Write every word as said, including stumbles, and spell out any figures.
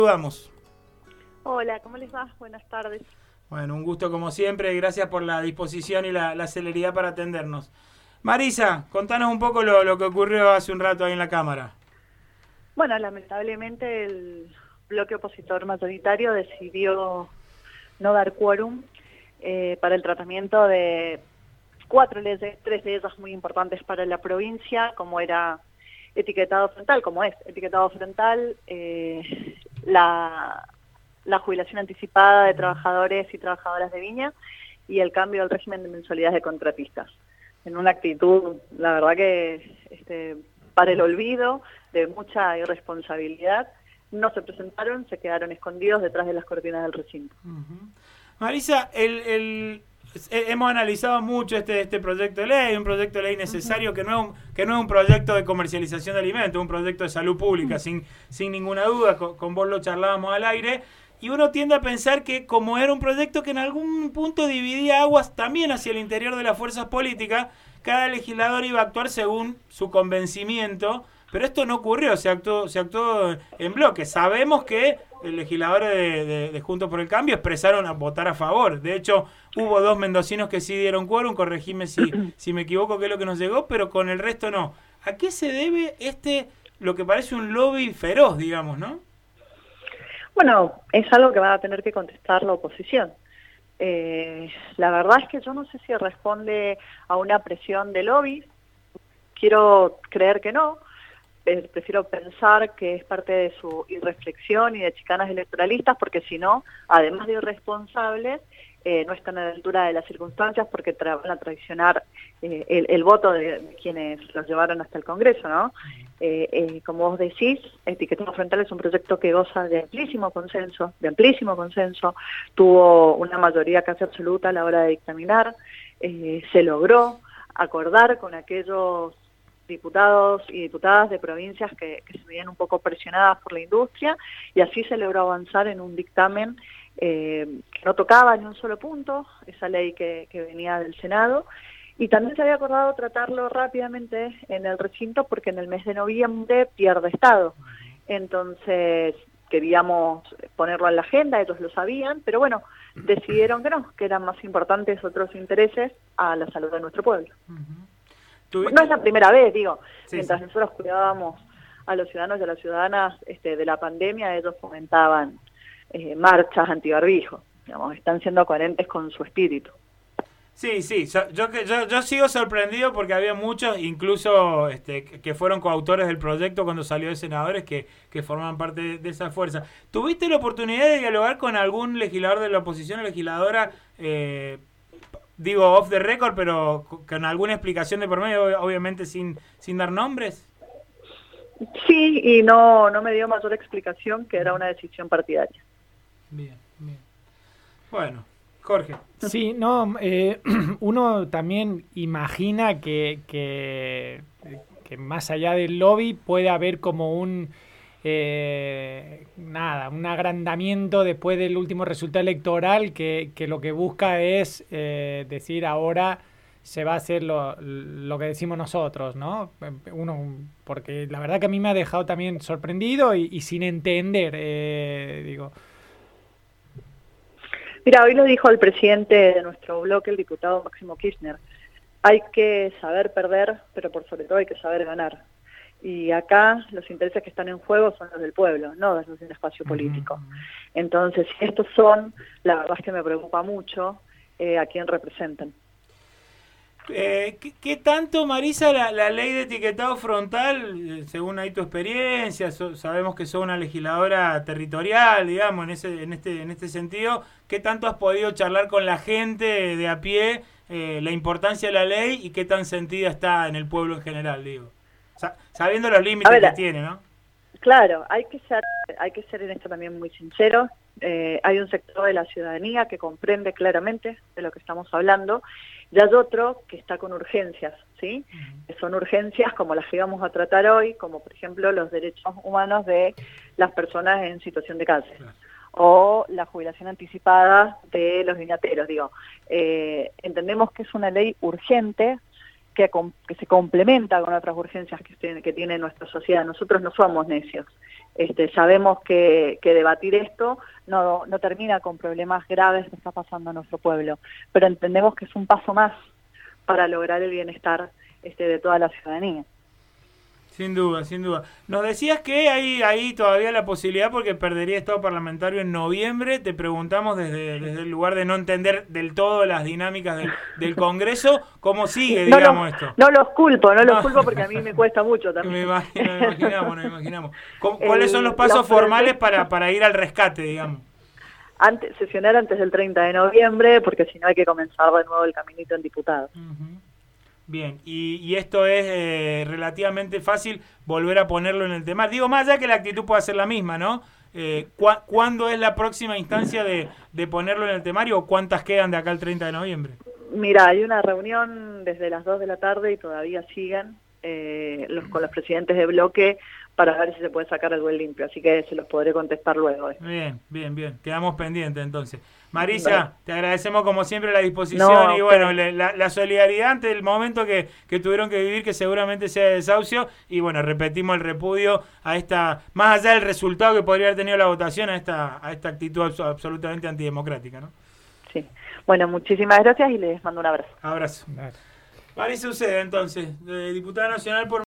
Saludamos. Hola, ¿cómo les va? Buenas tardes. Bueno, un gusto como siempre, gracias por la disposición y la, la celeridad para atendernos. Marisa, contanos un poco lo, lo que ocurrió hace un rato ahí en la Cámara. Bueno, lamentablemente el bloque opositor mayoritario decidió no dar quórum eh, para el tratamiento de cuatro leyes, tres de ellas muy importantes para la provincia, como era etiquetado frontal, como es etiquetado frontal, eh, la, la jubilación anticipada de trabajadores y trabajadoras de viña y el cambio del régimen de mensualidades de contratistas. En una actitud, la verdad que este, para el olvido, de mucha irresponsabilidad, no se presentaron, se quedaron escondidos detrás de las cortinas del recinto. Uh-huh. Marisa, el, el, hemos analizado mucho este, este proyecto de ley, un proyecto de ley necesario, uh-huh. que, no es un, que no es un proyecto de comercialización de alimentos, es un proyecto de salud pública, uh-huh. sin, sin ninguna duda, con, con vos lo charlábamos al aire, y uno tiende a pensar que como era un proyecto que en algún punto dividía aguas también hacia el interior de las fuerzas políticas, cada legislador iba a actuar según su convencimiento, pero esto no ocurrió, se actuó, se actuó en bloque. Sabemos que los legisladores de, de, de Juntos por el Cambio expresaron a votar a favor. De hecho, hubo dos mendocinos que sí dieron quórum, corregime si, si me equivoco, que es lo que nos llegó, pero con el resto no. ¿A qué se debe este, lo que parece un lobby feroz, digamos, no? Bueno, es algo que va a tener que contestar la oposición. Eh, la verdad es que yo no sé si responde a una presión de lobby. Quiero creer que no. Eh, prefiero pensar que es parte de su irreflexión y de chicanas electoralistas, porque si no, además de irresponsables, eh, no están a la altura de las circunstancias porque tra van a traicionar eh, el, el voto de, de quienes los llevaron hasta el Congreso, ¿no? Eh, eh, como vos decís, Etiquetado Frontal es un proyecto que goza de amplísimo consenso, de amplísimo consenso, tuvo una mayoría casi absoluta a la hora de dictaminar, eh, se logró acordar con aquellos diputados y diputadas de provincias que, que se veían un poco presionadas por la industria, y así se logró avanzar en un dictamen eh, que no tocaba ni un solo punto, esa ley que, que venía del Senado, y también se había acordado tratarlo rápidamente en el recinto porque en el mes de noviembre pierde estado. Entonces queríamos ponerlo en la agenda, ellos lo sabían, pero bueno, decidieron que no, que eran más importantes otros intereses a la salud de nuestro pueblo. No es la primera vez, digo, sí, mientras sí. nosotros cuidábamos a los ciudadanos y a las ciudadanas este, de la pandemia, ellos fomentaban eh, marchas antibarbijo, digamos, están siendo coherentes con su espíritu. Sí, sí, yo, yo, yo, yo sigo sorprendido porque había muchos, incluso este, que fueron coautores del proyecto cuando salió de senadores que, que forman parte de, de esa fuerza. ¿Tuviste la oportunidad de dialogar con algún legislador de la oposición o legisladora, eh, digo off the record, pero con alguna explicación de por medio, obviamente sin, sin dar nombres? Sí, y no, no me dio mayor explicación que era una decisión partidaria. Bien, bien. Bueno. Jorge. Sí, no, eh, uno también imagina que, que, que más allá del lobby puede haber como un eh, nada, un agrandamiento después del último resultado electoral que, que lo que busca es eh, decir ahora se va a hacer lo, lo que decimos nosotros, ¿no? Uno, porque la verdad que a mí me ha dejado también sorprendido y, y sin entender, eh, digo. Mira, hoy lo dijo el presidente de nuestro bloque, el diputado Máximo Kirchner. Hay que saber perder, pero por sobre todo hay que saber ganar. Y acá los intereses que están en juego son los del pueblo, no los del espacio político. Entonces, si estos son, la verdad es que me preocupa mucho eh, a quién representan. Eh, ¿qué, ¿Qué tanto, Marisa, la, la ley de etiquetado frontal, según ahí tu experiencia, so, sabemos que sos una legisladora territorial, digamos, en ese, en este, en este sentido, ¿qué tanto has podido charlar con la gente de a pie, eh, la importancia de la ley y qué tan sentida está en el pueblo en general, digo? Sa sabiendo los límites ver, que tiene, ¿no? Claro, hay que ser, hay que ser en esto también muy sinceros. Eh, hay un sector de la ciudadanía que comprende claramente de lo que estamos hablando, y hay otro que está con urgencias, ¿sí? Uh-huh. Que son urgencias como las que vamos a tratar hoy, como por ejemplo los derechos humanos de las personas en situación de cárcel, claro. O la jubilación anticipada de los viñateros, digo. Eh, entendemos que es una ley urgente, que, que se complementa con otras urgencias que, tiene, que tiene nuestra sociedad. Nosotros no somos necios. Este, sabemos que, que debatir esto no, no termina con problemas graves que está pasando en nuestro pueblo, pero entendemos que es un paso más para lograr el bienestar este, de toda la ciudadanía. Sin duda, sin duda. Nos decías que hay ahí todavía la posibilidad porque perdería estado parlamentario en noviembre. Te preguntamos desde, desde el lugar de no entender del todo las dinámicas del, del Congreso, ¿cómo sigue, no digamos, lo, esto? No los culpo, no, no los No. culpo porque a mí me cuesta mucho también. Me imagino, me imaginamos, nos imaginamos. ¿Cuáles El, son los pasos los formales para, para ir al rescate, digamos? Antes, sesionar antes del treinta de noviembre, porque si no hay que comenzar de nuevo el caminito en diputados. Uh-huh. Bien, y, y esto es eh, relativamente fácil volver a ponerlo en el tema. Digo, más allá que la actitud pueda ser la misma, ¿no? Eh, ¿cu ¿Cuándo es la próxima instancia de, de ponerlo en el temario o cuántas quedan de acá al treinta de noviembre? Mira, hay una reunión desde las dos de la tarde y todavía siguen eh, los, con los presidentes de bloque para ver si se puede sacar algo en limpio, así que se los podré contestar luego. Eh. Bien, bien, bien. Quedamos pendientes entonces. Marisa, vale. Te agradecemos como siempre la disposición no, y bueno, le, la, la solidaridad ante el momento que, que tuvieron que vivir, que seguramente sea de desahucio, y bueno, repetimos el repudio a esta, más allá del resultado que podría haber tenido la votación, a esta, a esta actitud abs absolutamente antidemocrática, ¿no? Sí. Bueno, muchísimas gracias y les mando un abrazo. Abrazo. Marisa Uceda, entonces, eh, diputada nacional por